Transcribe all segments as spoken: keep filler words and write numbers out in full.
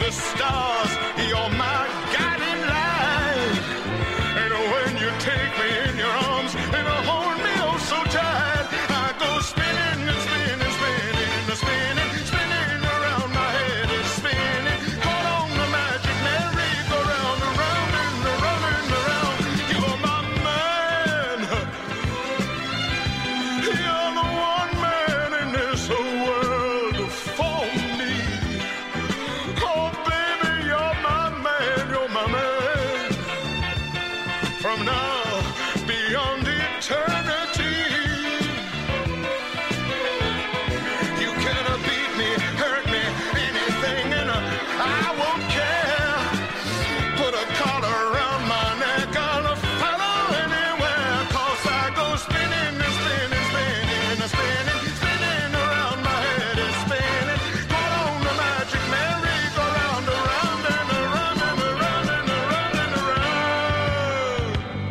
the stars, you're my guiding light. And when you take me in your arms and hold me oh so tight, I go spinning and spinning, spinning and spinning, spinning around my head is spinning. Caught on the magic merry-go-round, around and around and around. You're my man. You're the one man in this whole world for me. Oh, baby, you're my man, you're my man. From now beyond eternity, you cannot beat me, hurt me, anything, and I won't care. Put a collar around my neck, I'll follow anywhere, 'cause I go spinning and spinning, spinning and spinning, spinning around my head is spinning. Caught on the magic merry-go-round, around and around and around and around and around.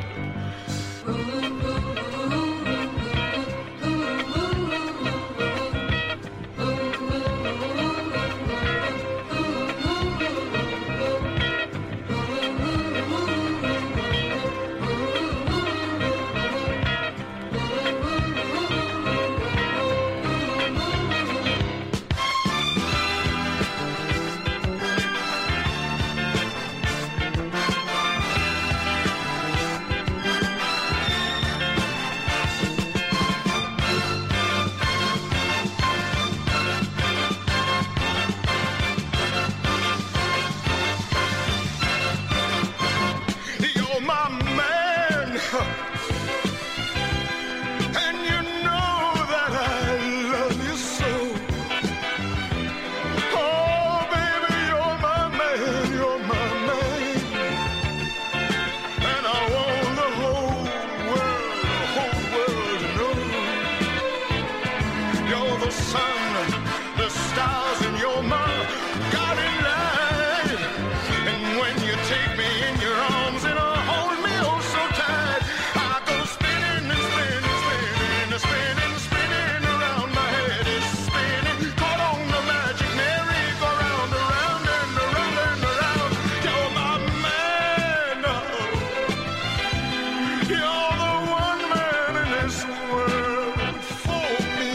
You're my man, and you know that I love you so. Oh, baby, you're my man, you're my man, and I want the whole world, the whole world to know. You're the sun, the stars, and you're my guiding light. And when you take me in your arms and uh, hold me oh so tight, I go spinning and spinning, spinning and spinning, spinning around my head is spinning. Caught on the magic merry-go-round, around and around and around. You're my man. You're the one man in this world for me.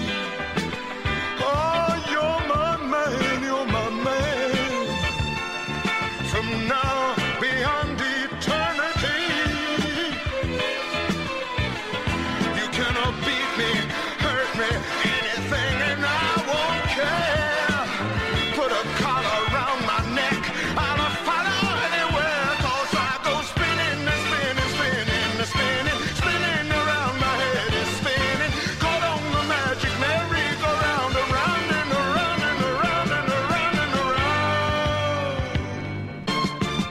Oh, you're my man, you're my man. From now beyond eternity, you cannot beat me, hurt me, anything, and I won't care. Put a collar around my neck, I'll follow anywhere, 'cause I go spinning and spinning, spinning and spinning, spinning around my head is spinning. Caught on the magic merry-go-round, around and around and around and around and around.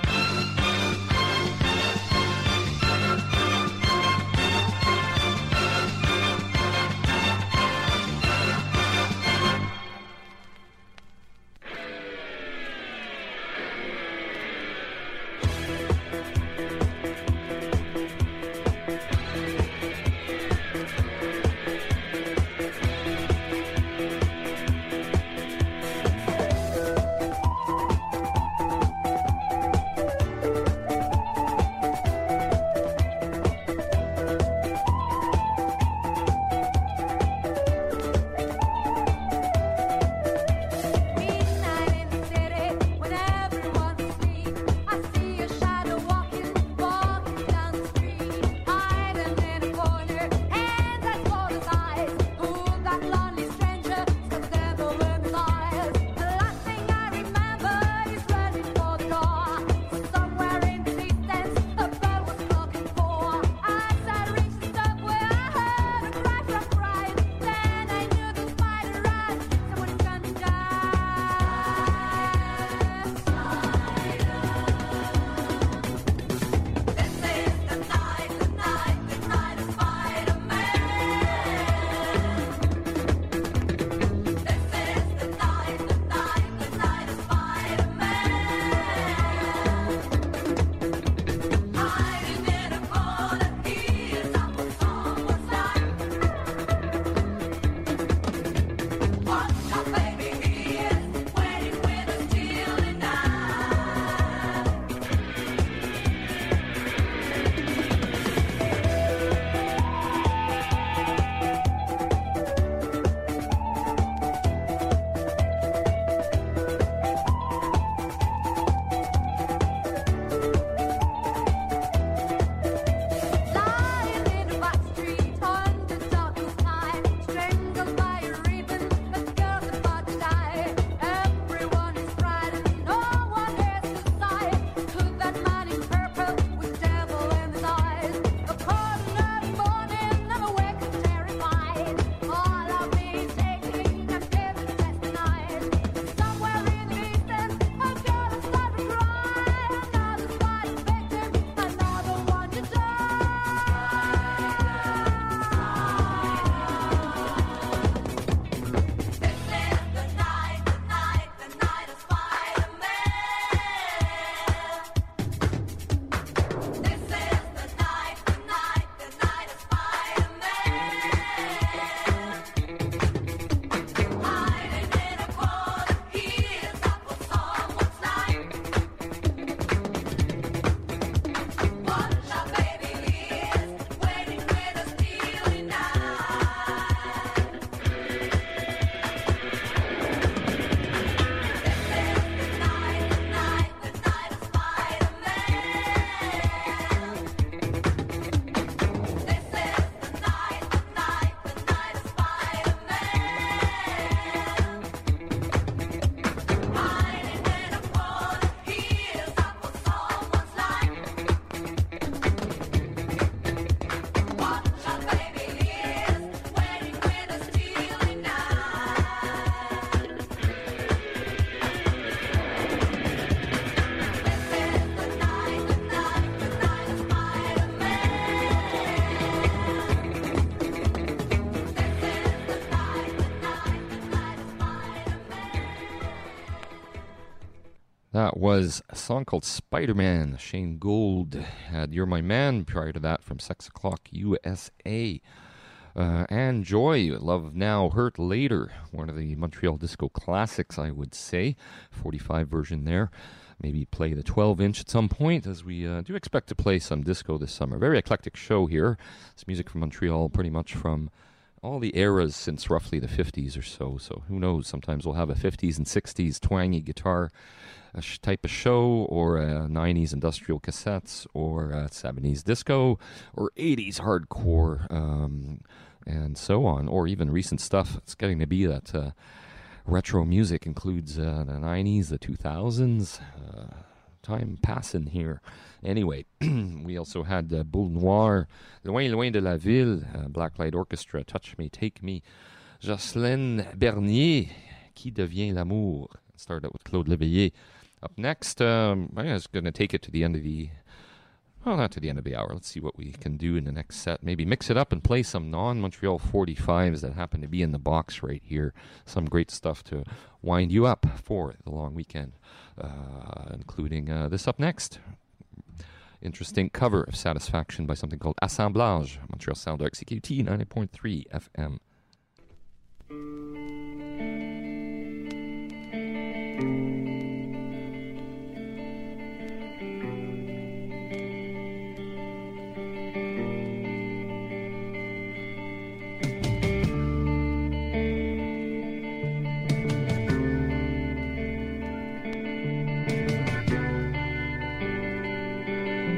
That was a song called Spider-Man. Shane Gould had You're My Man. Prior to that, from Sex O'Clock U S A. Uh, and Joy, Love Now, Hurt Later. One of the Montreal disco classics, I would say. forty-five version there. Maybe play the twelve inch at some point, as we uh, do expect to play some disco this summer. Very eclectic show here. It's music from Montreal, pretty much from all the eras since roughly the fifties or so. So who knows? Sometimes we'll have a fifties and sixties twangy guitar a sh- type of show, or a nineties industrial cassettes, or a seventies disco, or eighties hardcore, um, and so on, or even recent stuff. It's getting to be that uh, retro music includes uh, the nineties, the two thousands. Uh, time passing here. Anyway, we also had uh, Boule Noire, Loin Loin de la Ville, uh, Blacklight Orchestra, Touch Me, Take Me, Jocelyn Bernier, Qui devient l'amour. Started out with Claude Léveillé. Up next, um, I'm just going to take it to the end of the, well, not to the end of the hour. Let's see what we can do in the next set. Maybe mix it up and play some non-Montreal forty-fives that happen to be in the box right here. Some great stuff to wind you up for the long weekend, uh, including uh, this up next. Interesting cover of Satisfaction by something called Assemblage, Montreal Sound X C Q T ninety point three F M.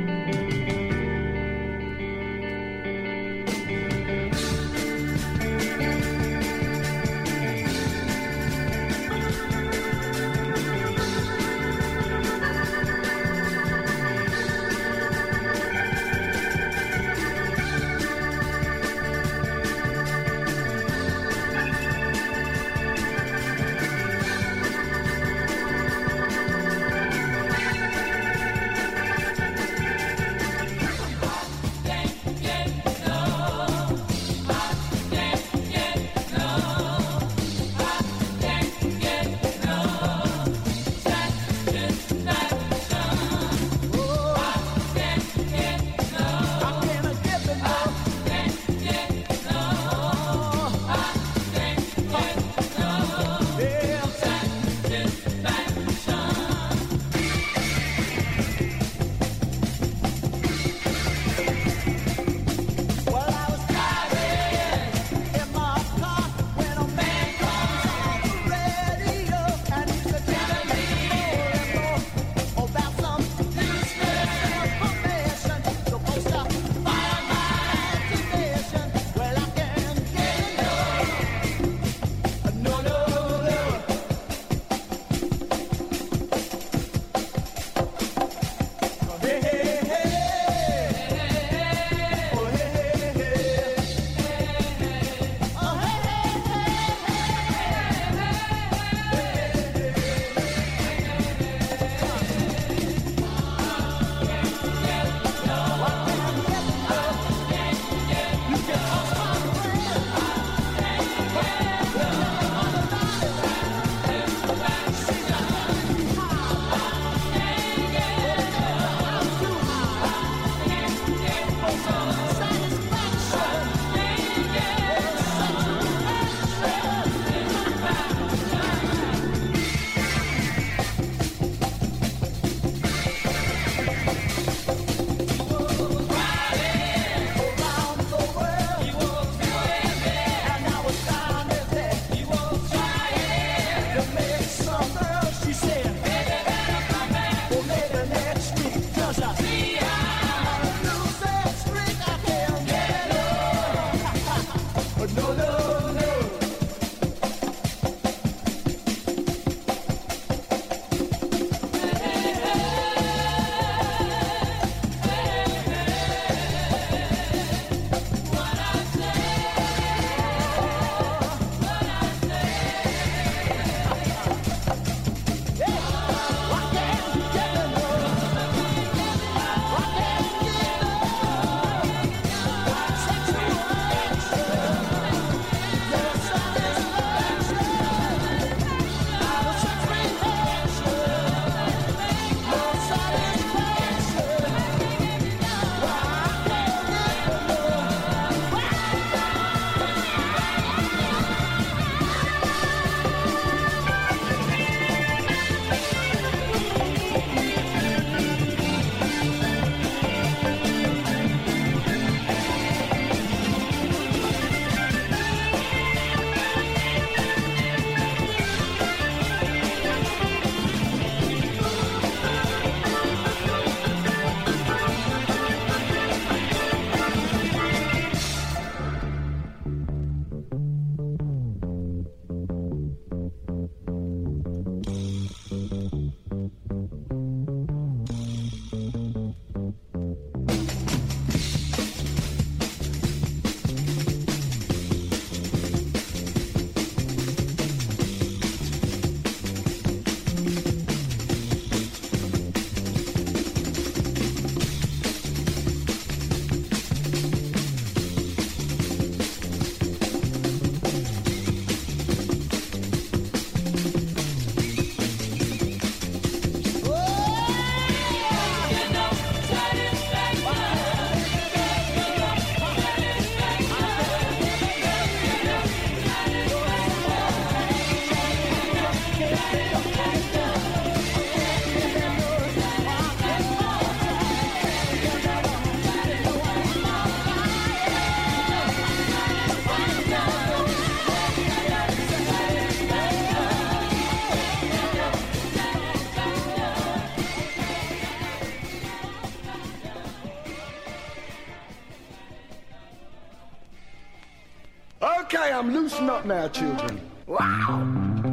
Thank now, loosen up now, children. Wow!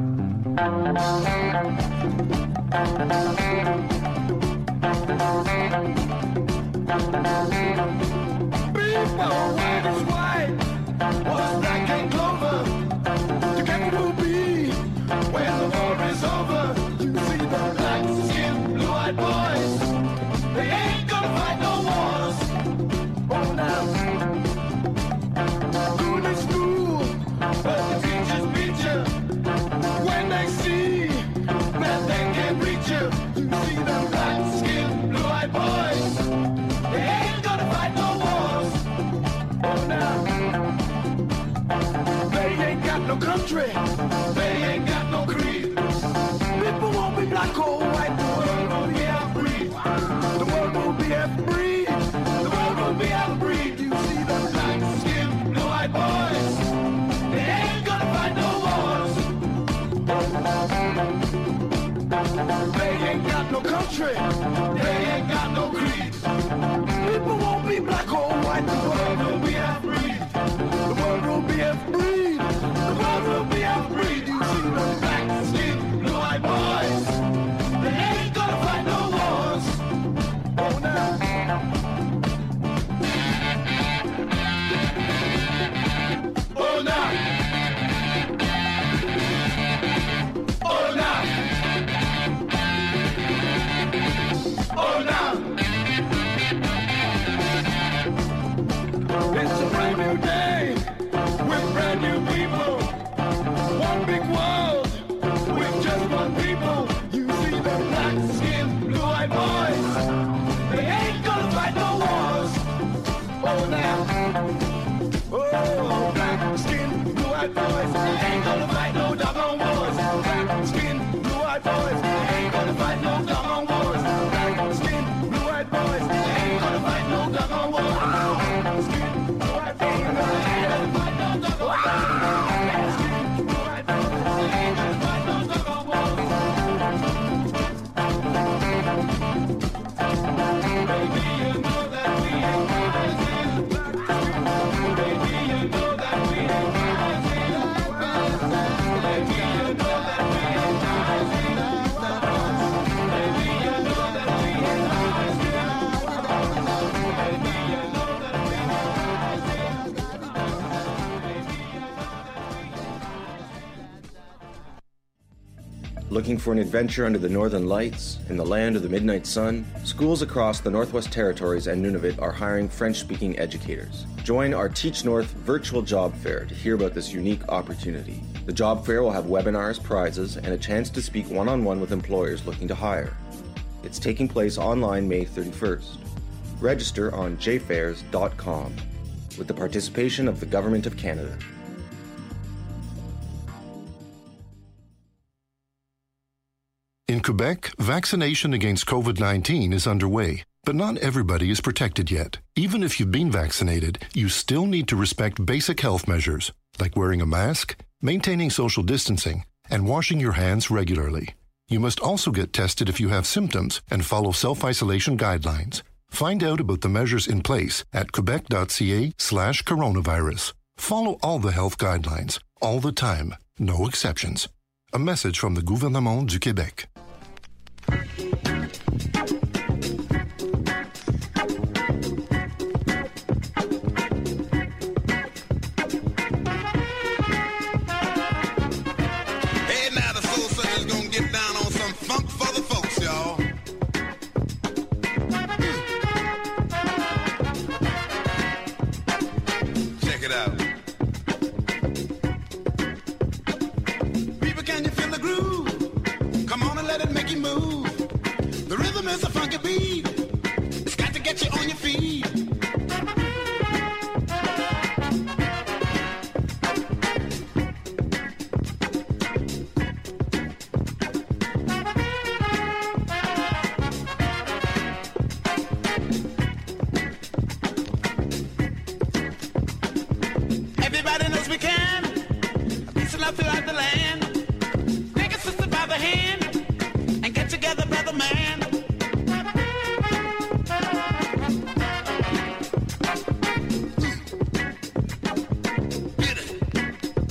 People, white is white, was black and clover. Together we'll be when the war is over. You see the black skin, blue-eyed boys. They ain't gonna fight no wars. Oh, now. School is school, but the teachers beat you. When they see that they can't reach you, you see the black skin, blue-eyed boys. They ain't gonna fight no wars. Oh, now. They ain't got no country. They ain't got no creed. People won't be black or white. The world will be half-breed. The world will be half-breed. The world will be half-breed. You see the black skin, blue-eyed boys. They ain't gonna fight no wars. They ain't got no country. They ain't got no creed. People won't be black or white. The world will be half-breed. The world will be half-breed. The world will be half-breed. You see the black skin, blue-eyed boys. They ain't gonna fight no wars. Oh, now. Oh, now. Oh, now. Oh, now. It's a brand new day with brand new people. One big world with just one people. You see the black skin, blue-eyed boys. They ain't gonna fight no wars. Oh, now. Oh, black skin, blue-eyed boys. They ain't gonna fight no doggone wars. Black skin, blue-eyed boys. They ain't gonna fight no doggone wars. Black skin, blue-eyed boys. They ain't gonna fight no doggone wars. Black skin, blue-eyed boys. They ain't gonna fight no doggone wars. Black skin, blue-eyed boys. They ain't gonna fight no doggone wars. Baby, you know that we ain't gonna see. Baby, you know that we ain't gonna see. Baby, you know that we ain't gonna see. Baby, you know that we ain't gonna see. Baby, you know that we ain't Looking for an adventure under the northern lights, in the land of the midnight sun? Schools across the Northwest Territories and Nunavut are hiring French-speaking educators. Join our Teach North virtual job fair to hear about this unique opportunity. The job fair will have webinars, prizes, and a chance to speak one-on-one with employers looking to hire. It's taking place online May thirty-first. Register on j fairs dot com with the participation of the Government of Canada. In Quebec, vaccination against COVID nineteen is underway, but not everybody is protected yet. Even if you've been vaccinated, you still need to respect basic health measures, like wearing a mask, maintaining social distancing, and washing your hands regularly. You must also get tested if you have symptoms and follow self-isolation guidelines. Find out about the measures in place at quebec.ca slash coronavirus. Follow all the health guidelines, all the time, no exceptions. A message from the Gouvernement du Québec. Hey, now the Soul Sisters gonna get down on some funk for the folks, y'all. Check it out. People, can you feel the groove? Come on and let it make you move. The rhythm is a funky beat. It's got to get you on your feet. Everybody knows we can. Peace and love throughout the land. Take a sister by the hand and get together, brother man. Get it.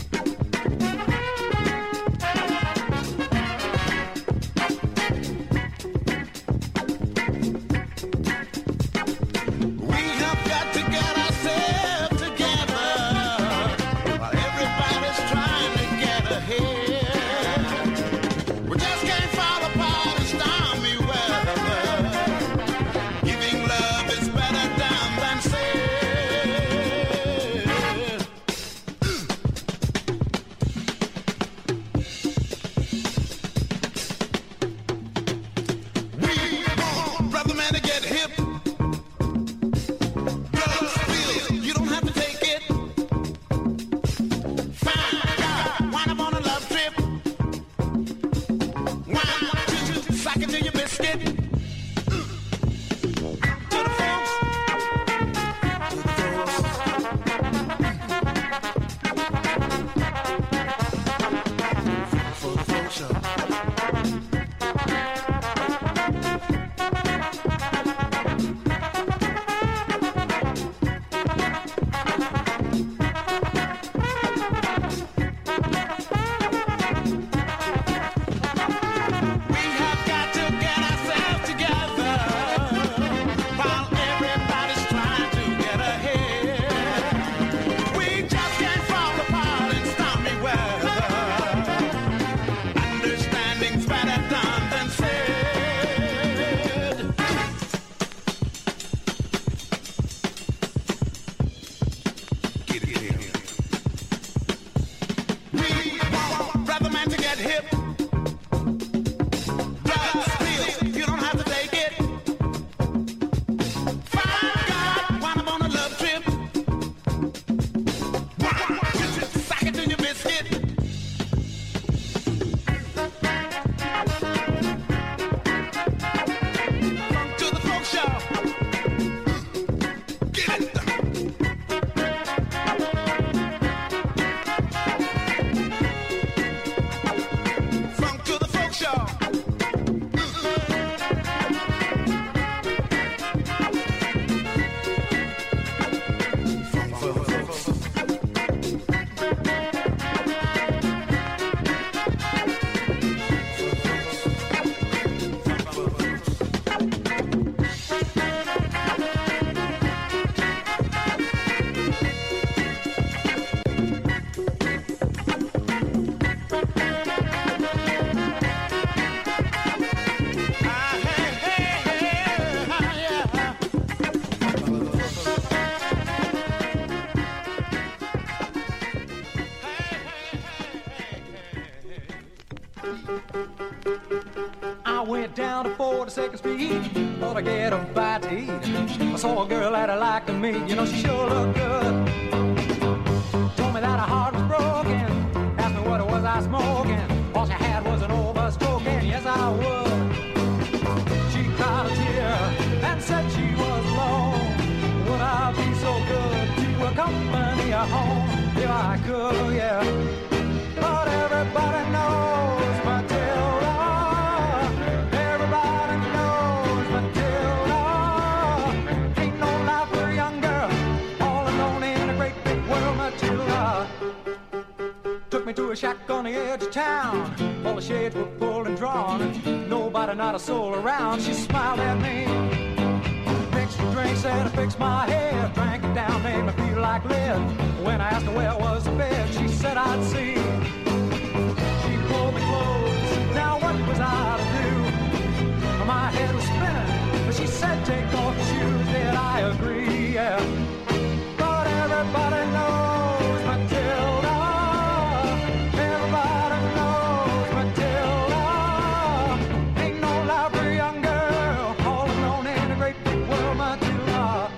to forty-second Street. Thought I'd get a bite to eat. I saw a girl that I liked to meet. You know, she sure looked good. Told me that her heart was broken. Asked me what it was I smoking. All she had was an overstroking. Yes, I would. She cried a tear and said she was alone. Would I be so good to accompany her home? If I could, yeah. But everybody knows Matilda. Everybody knows Matilda. Ain't no life for a young girl, all alone in a great big world, Matilda. Took me to a shack on the edge of town. All the shades were pulled and drawn. Nobody, not a soul around. She smiled at me. Mixed the drink, said I fixed my head. Drank it down, made me feel like lead. When I asked her where was the bed, she said I'd see. She pulled me close. Now what was I to do? My head was spinning, but she said take off your shoes. Did I agree? Yeah. But everybody knows Matilda. Everybody knows Matilda. Ain't no life for a young girl, all alone in a great big world, Matilda.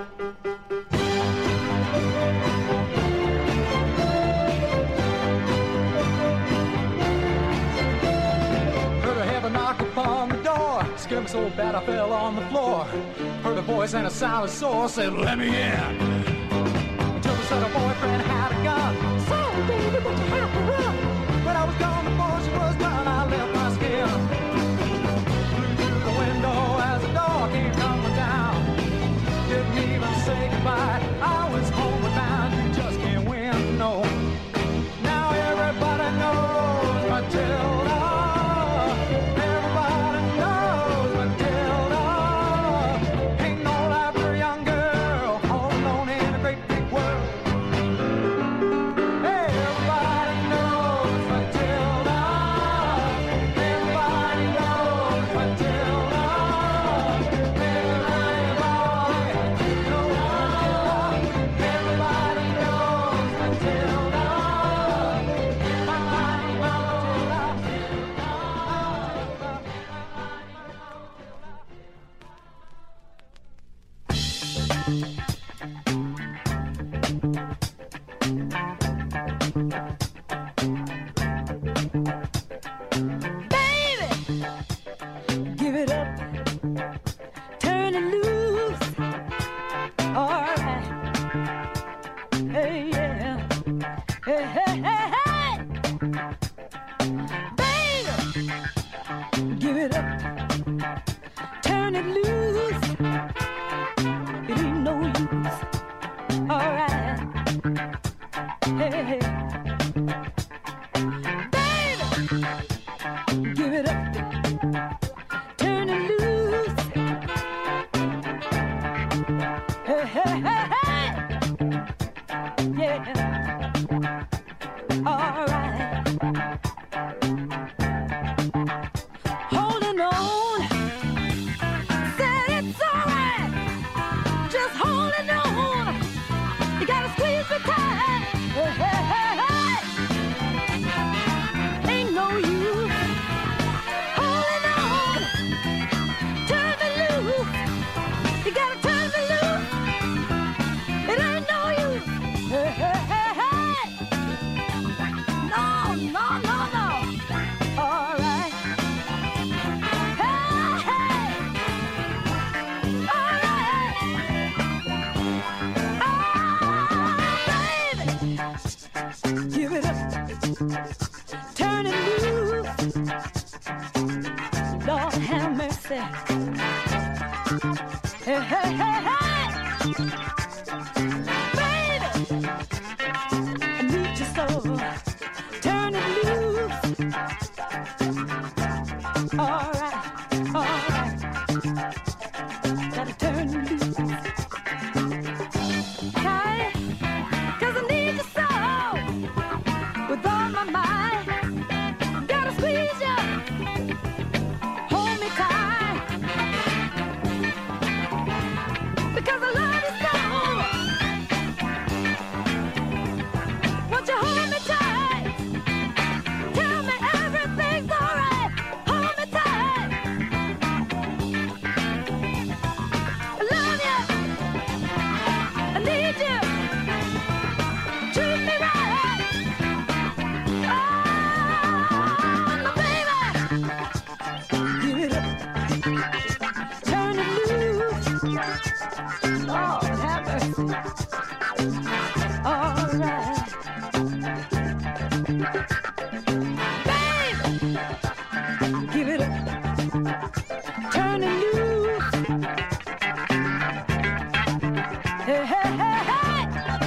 Heard her have a knock upon the door. Scared me so bad I fell on the floor. Heard a voice and a sound sore. Said, let me in. Until they said her boyfriend had a gun. Sorry, baby, but you have to run. When I was gone before she was done, I left my skin. Flew through the window as the door came tumbling down. Didn't even say goodbye. I was homeward bound. You just can't win, no. Now everybody knows Matilda. Everybody knows Matilda. Ain't no life for a young girl, all alone in a great big world. Everybody knows Matilda. Everybody knows Matilda. Everybody knows Matilda. Everybody knows Matilda. Baby, give it up, turn it loose. All right, hey yeah, hey hey hey hey. Baby, give it up, turn it loose. It ain't no use. All right, hey hey. Give it up, turn it loose. Hey, hey, hey, hey. Yeah. All right. Holding on. Said it's all right. Just holding on. You gotta squeeze me tight. Hey, hey, hey, hey. Ain't no use. Holding on. Turn me loose. You gotta turn me loose. It ain't no use. Hey, hey, hey, hey. No, no, no, no. All right. Hey, hey. All right. Oh, baby. Give it up. Turn it loose. Lord have mercy. Hey, hey, hey, hey. Baby, I need you so. Turn it loose. All right, all right. Gotta turn it loose. Hey, 'cause I need you so. With all my might. Gotta squeeze you. Hold me tight. Turn it loose. Lord, have mercy. All right. Baby, give it up. Turn it loose. Hey, hey, hey, hey.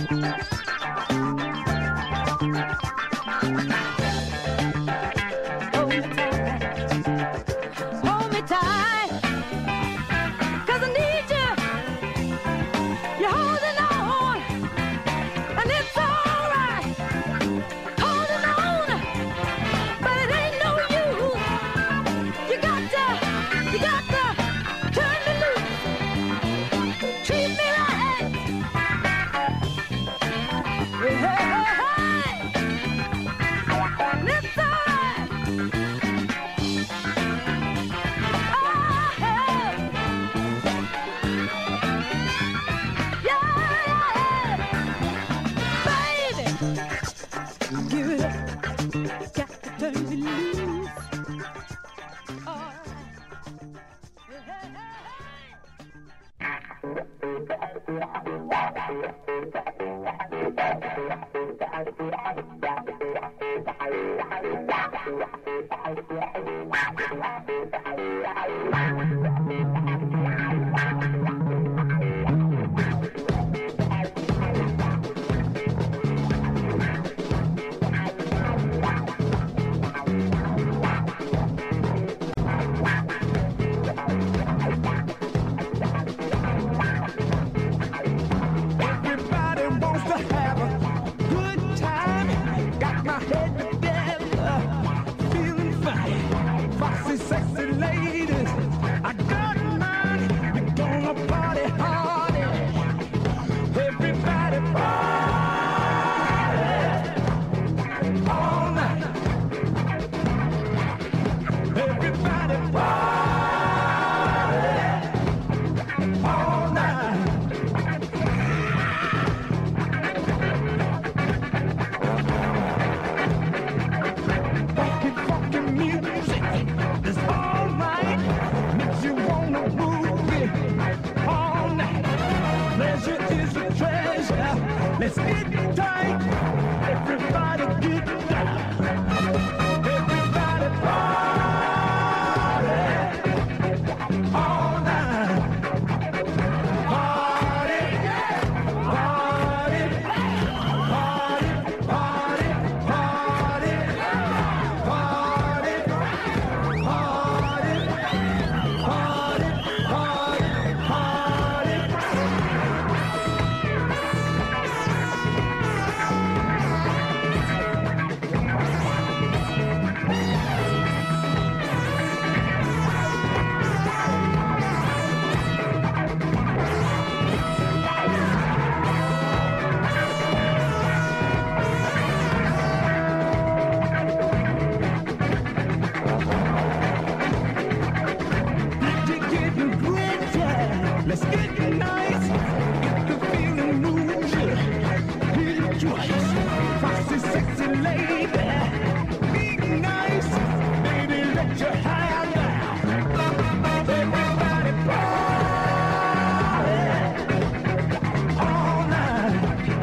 Hold me tight. Hold me tight. 'Cause I need you. You're holding on. And it's all right. Holding on. But it ain't no use. You got to, you got to turn me loose. Treat me right. Hey, hey, hey, hey. And it's all right. Everybody wants to have a good time. Got my head together, feeling fine. Foxy, sexy ladies, I got mine. We're gonna party hard. Everybody party all night. Everybody party all night. Funky, funky music is all right. Makes you wanna move it all night. Pleasure is a treasure. Let's get tight. Everybody get down. Everybody party all night. Party, party, party, party, party, party, party, party, party, Get getting gritty. Let's get nice. Get the feeling moves you. Hit it twice. Foxy, sexy lady. Be nice. Baby, let your hair down. Everybody party all night.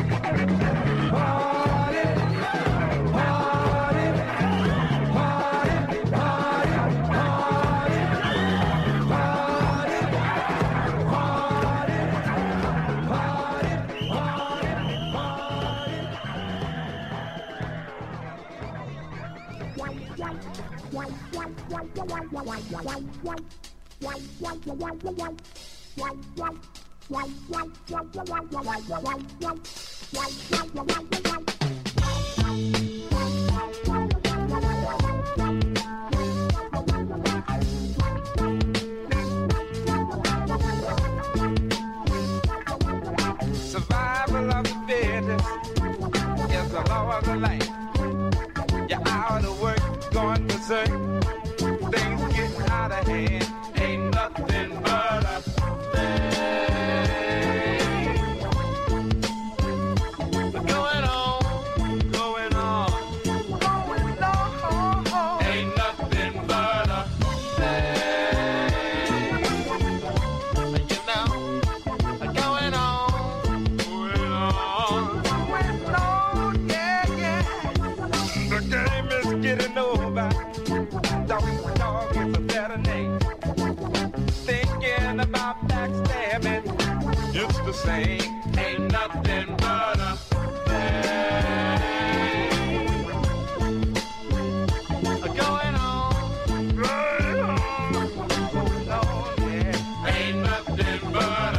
Party, party, party, party, party. Survival of the fittest is the law of the land. You're out of work, going berserk. Things get out of hand. Ain't nothing but a thing going on. just the same. Ain't nothing but a going on, going on, going on, yeah. Ain't nothing but a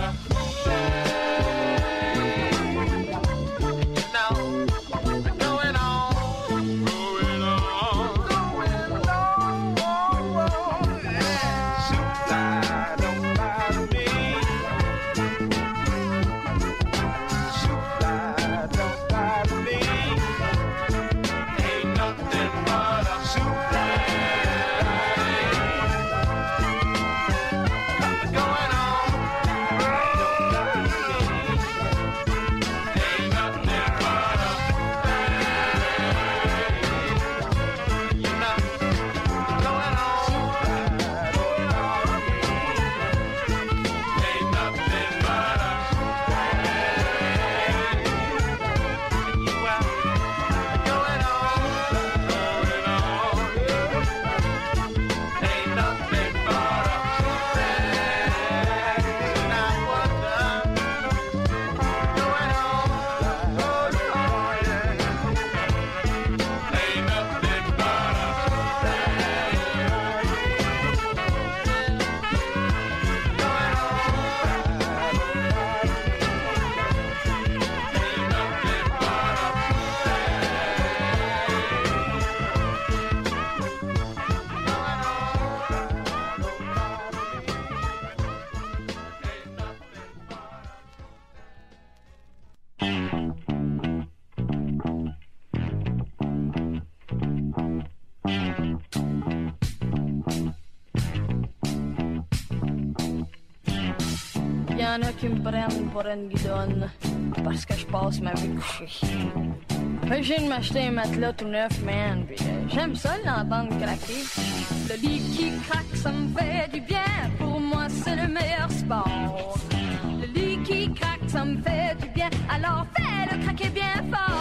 Y'en a qui me prennent pour une guidonne parce que je passe ma vie couchée. Fait que j'ai de m'acheter un matelas tout neuf, man, pis euh, j'aime ça l'entendre craquer. Le lit qui craque, ça me fait du bien, pour moi c'est le meilleur sport. Le lit qui craque, ça me fait du bien, alors fais-le craquer bien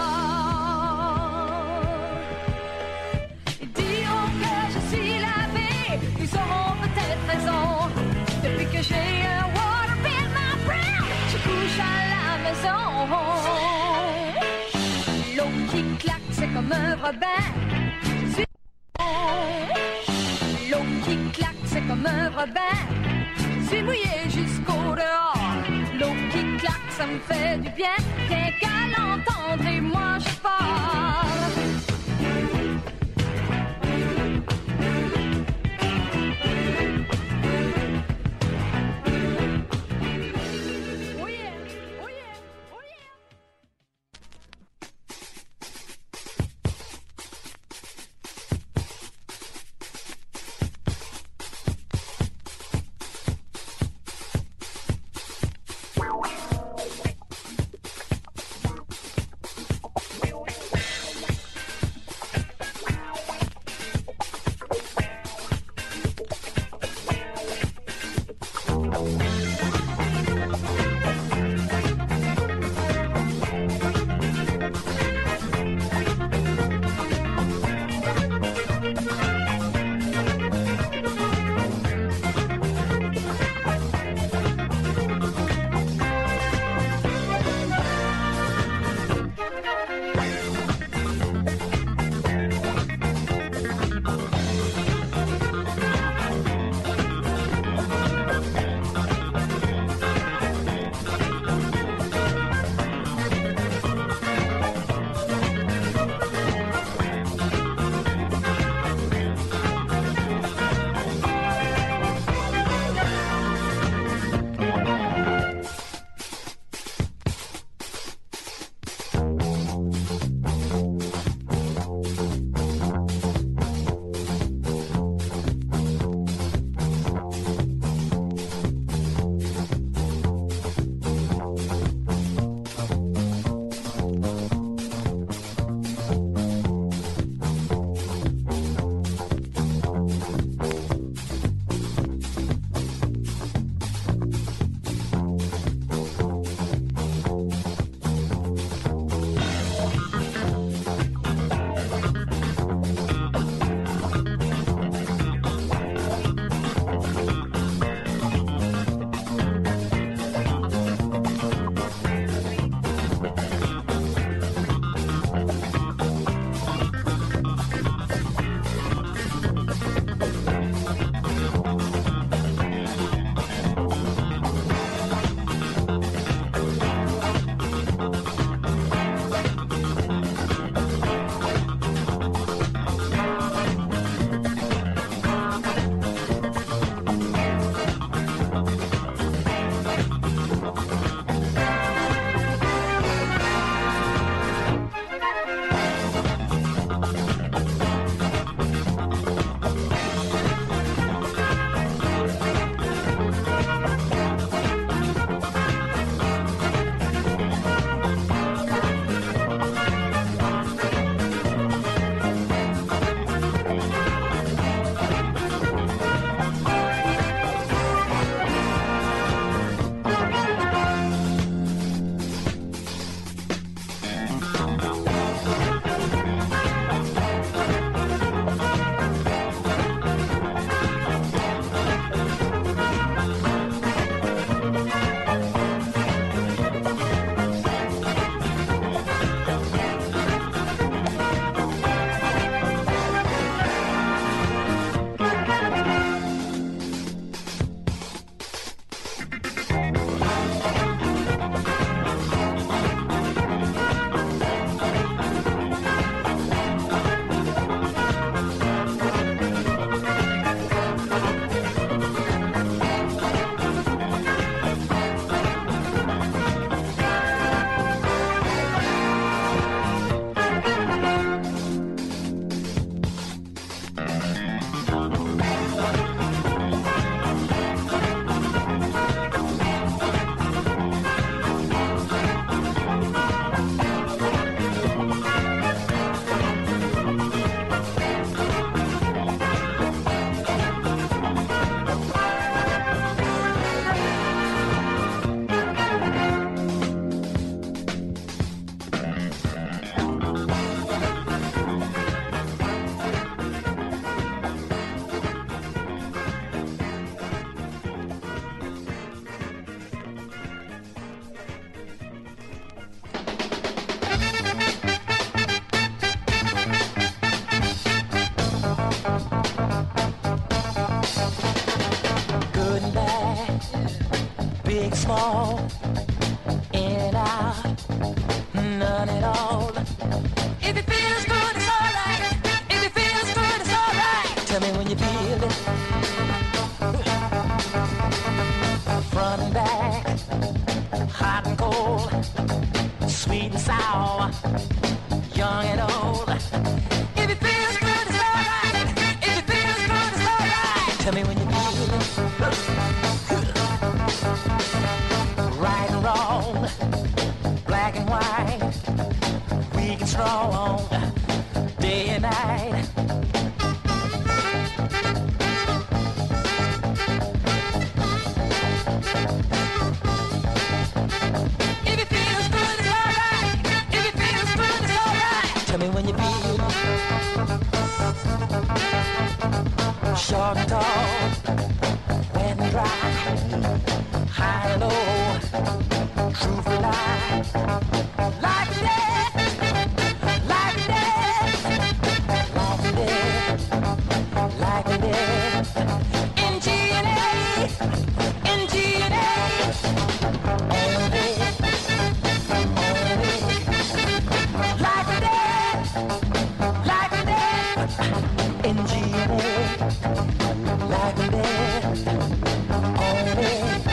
fort. Ils diront que je suis lavé, ils auront peut-être raison. Depuis que j'ai un water in my brown, je couche à la maison. L'eau qui claque, c'est comme un robin. Je suis l'eau qui claque, c'est comme un robin. Je suis mouillé jusqu'au dehors. L'eau qui claque, ça me fait du bien. Rien qu'à l'entendre et moi je pars. big, small, in and out, none at all. If it feels good, it's alright. If it feels good, it's alright. Tell me when you feel it. Front and back, hot and cold, sweet and sour, young and old. If it feels good, it's alright. If it feels good, it's alright. Tell me when you feel it. Right and wrong, black and white, weak and strong, day and night. If it feels good, it's alright. If it feels good, it's alright. Tell me when you feel it. Short and tall, wet and dry, high and low, truth and lie. Like that, like that, like that, like that. In G and A, in G and A, only, only. Like that, like that, in G and A, like that, only.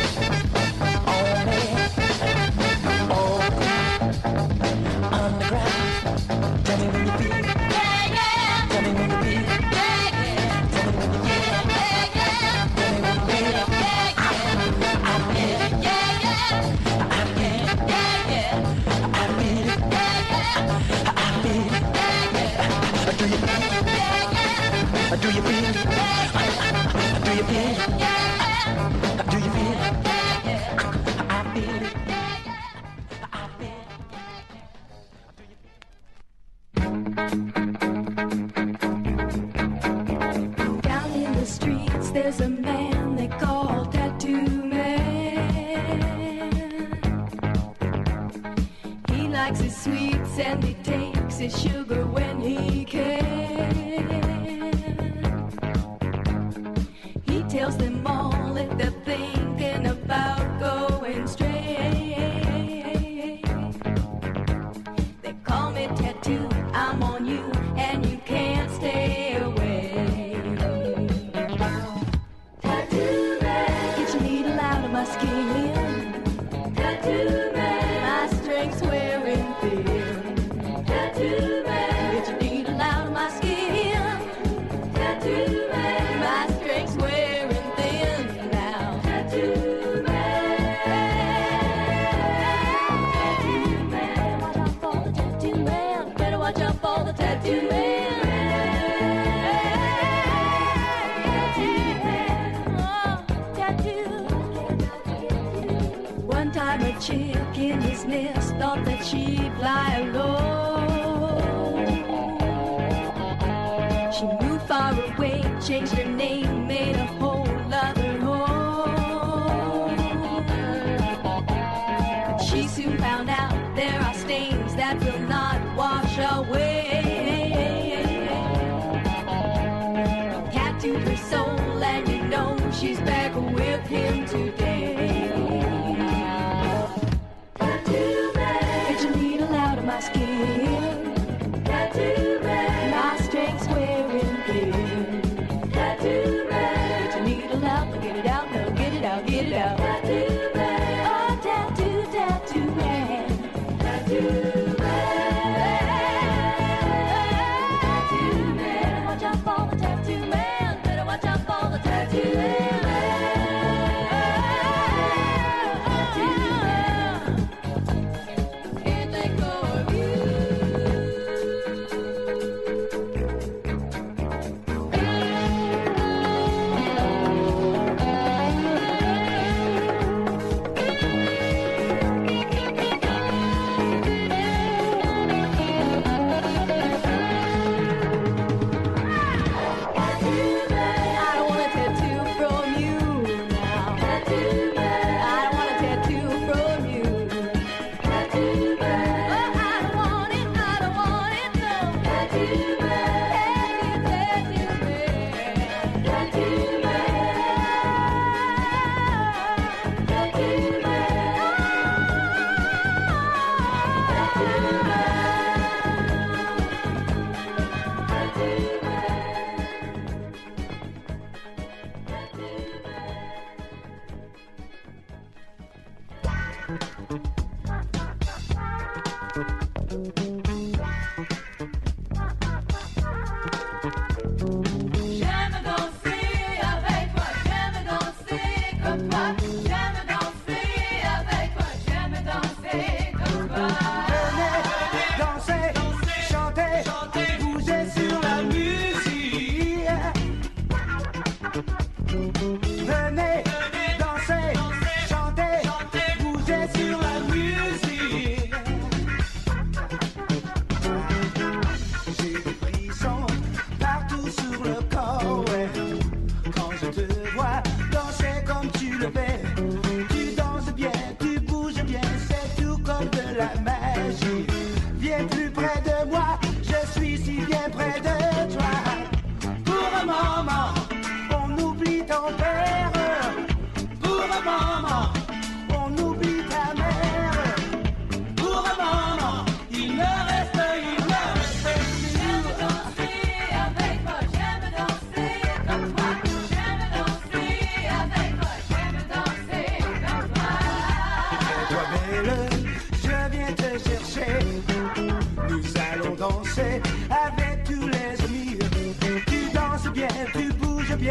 Do you feel it? Do you feel it? Do you feel it? I feel it. I feel it. Down in the streets, there's a man they call Tattoo Man. He likes his sweets and he takes his sugar when he can. Tells them all if they're thinking about going straight. They call me Tattoo, I'm on you, and you can't stay away. Tattoo Man, get your needle out of my skin. Tattoo Man, my strength's wearing thin. Tattoo Man, get your needle out of my skin. Tattoo Man, my strength's wearing. Jump on the Tattoo Man. Tattoo Man. Oh, tattoo. One time a chick in his nest thought that she'd fly alone. She moved far away, changed her name, made a whole other home. But she soon found out there are stains that will not wash away. Tattooed her soul, and you know she's back with him today. Tattoo Man, get your needle out of my skin. Tattoo Man, my strength's wearing thin. Tattoo Man, get your needle out, get it out, no, get it out, get it out. Tattoo Man, oh tattoo, tattoo man, tattoo. Tattoo Man.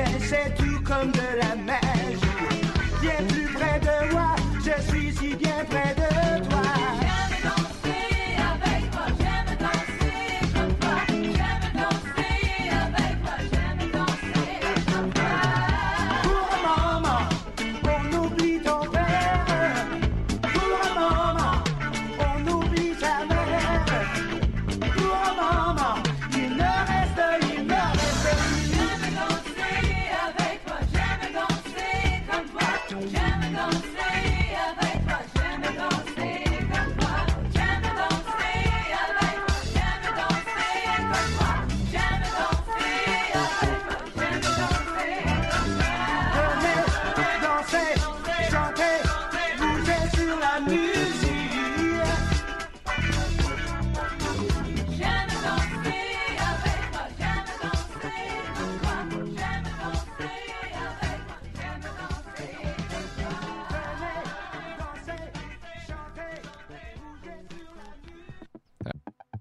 Viens, c'est tout comme de la magie. Viens plus près de moi, je suis si bien près de toi. J'aime danser avec toi, j'aime danser comme toi. J'aime danser avec toi, j'aime danser comme toi. Pour un moment, on oublie ton père. Pour un moment, on oublie ta mère. Pour un moment, il ne reste, il ne reste plus. J'aime danser avec toi, j'aime danser comme toi. J'aime danser avec toi, j'aime danser comme toi. J'aime danser avec toi, j'aime danser comme toi. J'aime danser avec toi, j'aime danser comme toi. Venez danser, chanter, bouger sur la musique. J'aime danser avec toi, j'aime danser comme toi. J'aime danser avec toi, j'aime danser comme toi. Venez danser, chanter, bouger sur la musique.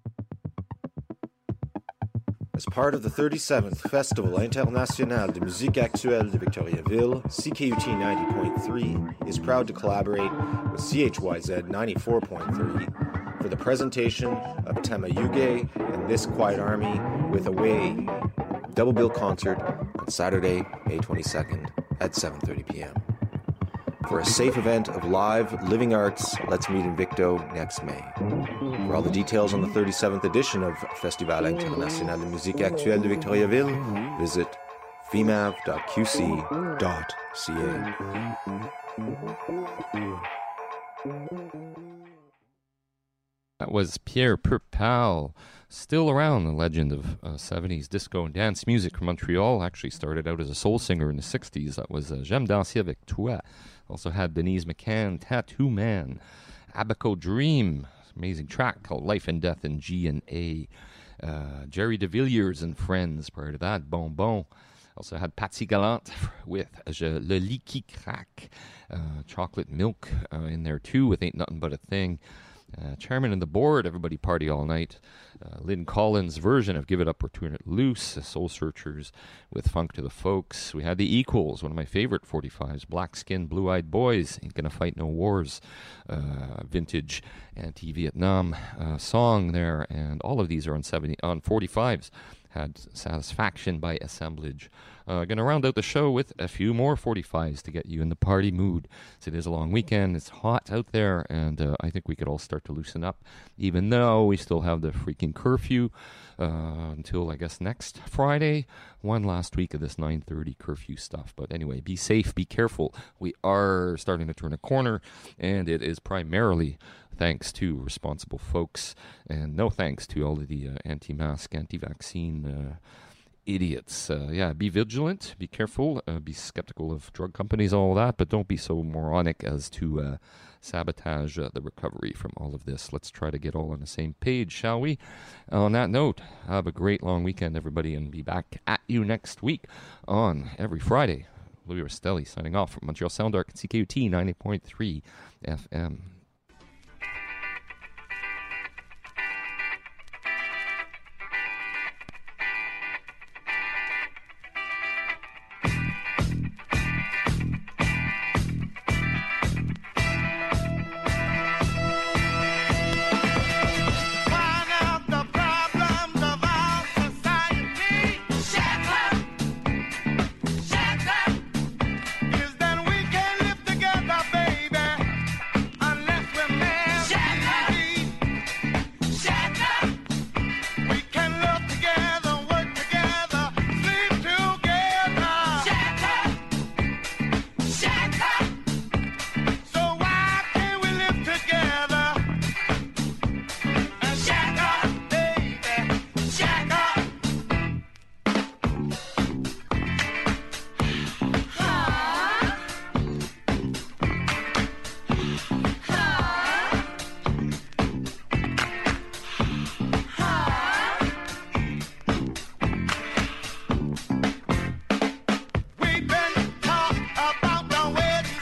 As part of the thirty-seventh Festival International de Musique Actuelle de Victoriaville, C K U T ninety point three is proud to collaborate with C H Y Z ninety-four point three for the presentation of Tamayuge and This Quiet Army with Away, double bill concert on Saturday, May twenty-second at seven thirty p.m. For a safe event of live, living arts, let's meet in Victo next May. For all the details on the thirty-seventh edition of Festival International de Musique Actuelle de Victoriaville, visit fimav dot q c dot c a. That was Pierre Perpal, still around, the legend of uh, seventies disco and dance music from Montreal. Actually started out as a soul singer in the sixties. That was uh, J'aime danser avec toi. Also had Denise McCann, Tattoo Man, Abaco Dream, amazing track called Life and Death in G and A. Uh, Jerry DeVilliers and Friends prior to that, Bon Bon. Also had Patsy Gallant with Je, Le Lit qui Craque, uh, Chocolate Milk uh, in there too with Ain't Nothing But a Thing. Uh, Chairman of the Board, Everybody Party All Night. Uh, Lynn Collins' version of Give It Up or Turn It Loose. Uh, Soul Searchers with Funk to the Folks. We had the Equals, one of my favorite forty-fives. Black Skin, Blue Eyed Boys, Ain't Gonna Fight No Wars. Uh, vintage anti-Vietnam uh, song there. And all of these are on seventy on forty-fives. Had Satisfaction by Assemblage. Uh, going to round out the show with a few more forty-fives to get you in the party mood. So it is a long weekend. It's hot out there, and uh, I think we could all start to loosen up, even though we still have the freaking curfew uh, until, I guess, next Friday. One last week of this nine thirty curfew stuff. But anyway, be safe, be careful. We are starting to turn a corner, and it is primarily thanks to responsible folks, and no thanks to all of the uh, anti-mask, anti-vaccine uh, idiots. Uh, yeah, be vigilant, be careful, uh, be skeptical of drug companies, all that, but don't be so moronic as to uh, sabotage uh, the recovery from all of this. Let's try to get all on the same page, shall we? On that note, have a great long weekend, everybody, and be back at you next week on every Friday. Louis Rastelli signing off from Montreal Sound Arc at C K U T ninety point three F M. We've been taught about the wedding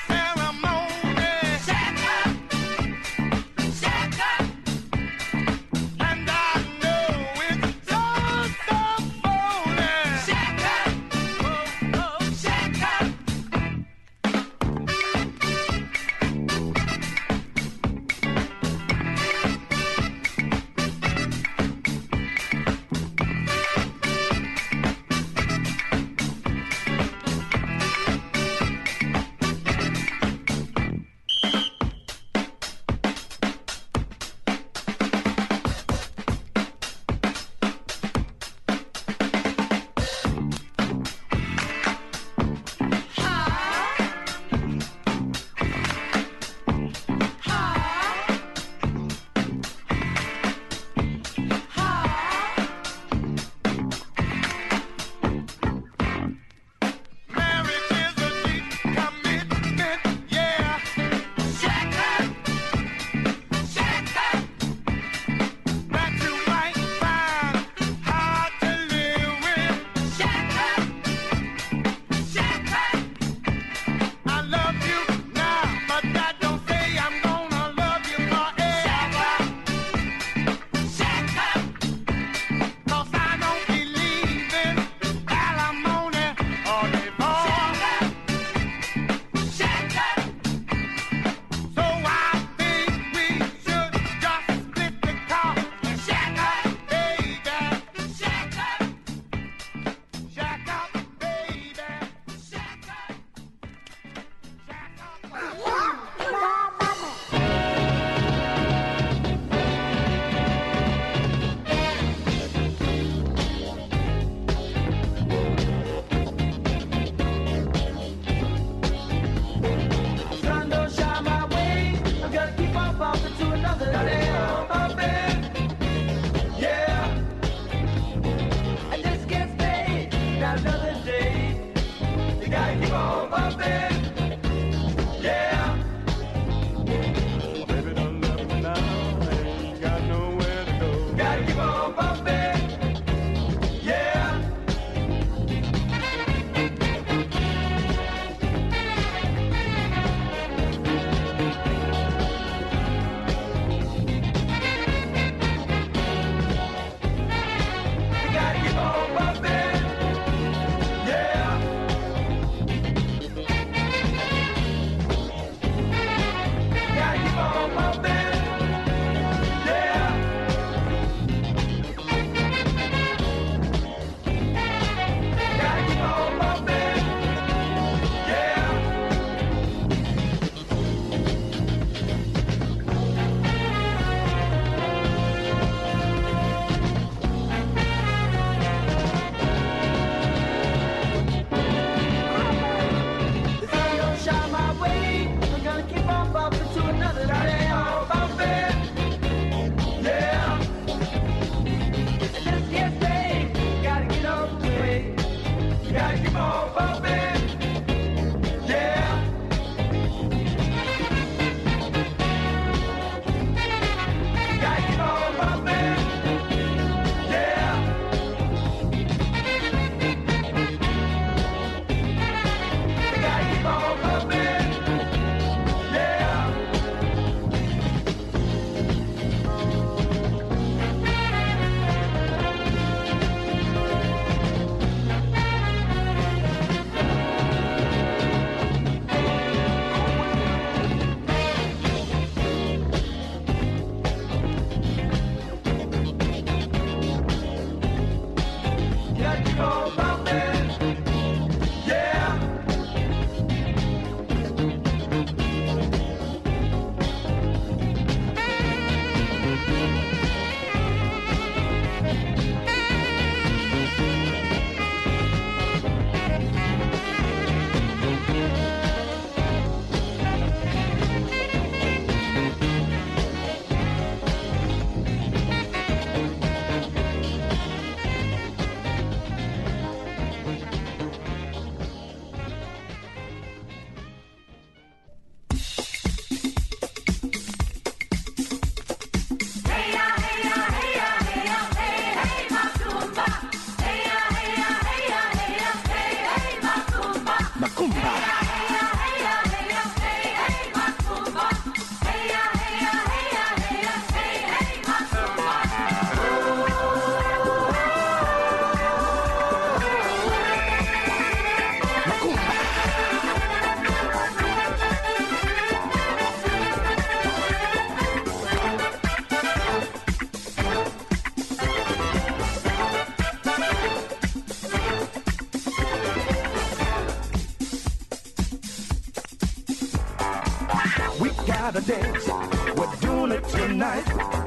gotta dance. We're doing it tonight.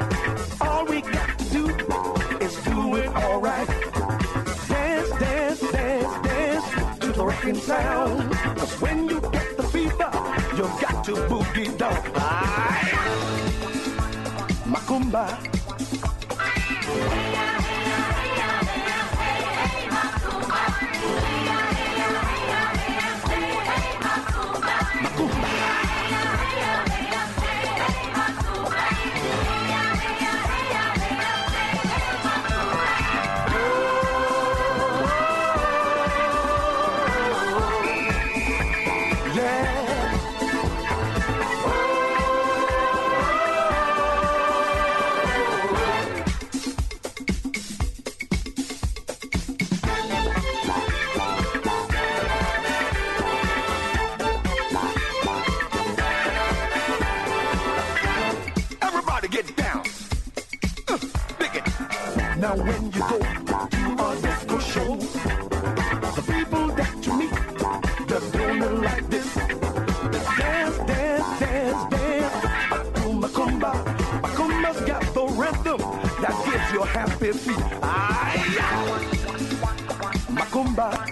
All we got to do is do it all right. Dance, dance, dance, dance to the rocking sound. Cause when you get the fever, you've got to boogie down. Aye. Macumba. Now when you go to a disco show, the people that you meet, they're doing it like this. Dance, dance, dance, dance, to Macumba. Macumba's got the rhythm that gives you a happy feet. Aye, Macumba.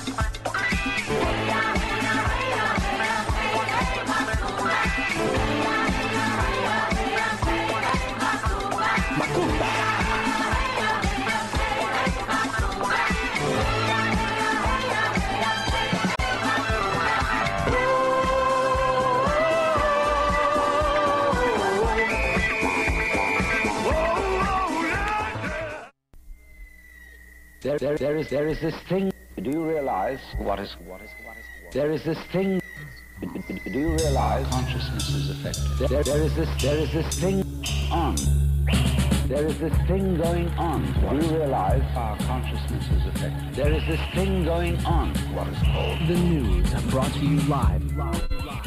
There, there, there is, there is this thing. Do you realize what is, what is, what is? What? There is this thing. Do you realize consciousness is affected? There, there is this, there is this thing on. There is this thing going on. Do you realize our consciousness is affected? There is this thing going on. What is called the news, brought to you live. live, live.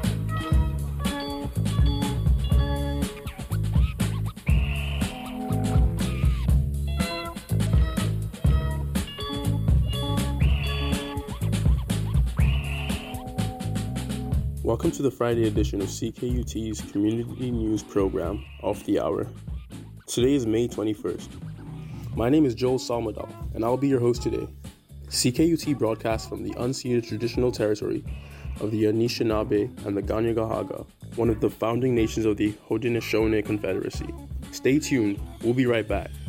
Welcome to the Friday edition of C K U T's community news program, Off the Hour. Today is May twenty-first. My name is Joel Salmadal, and I'll be your host today. C K U T broadcasts from the unceded traditional territory of the Anishinaabe and the Kanien'kehá:ka, one of the founding nations of the Haudenosaunee Confederacy. Stay tuned, we'll be right back.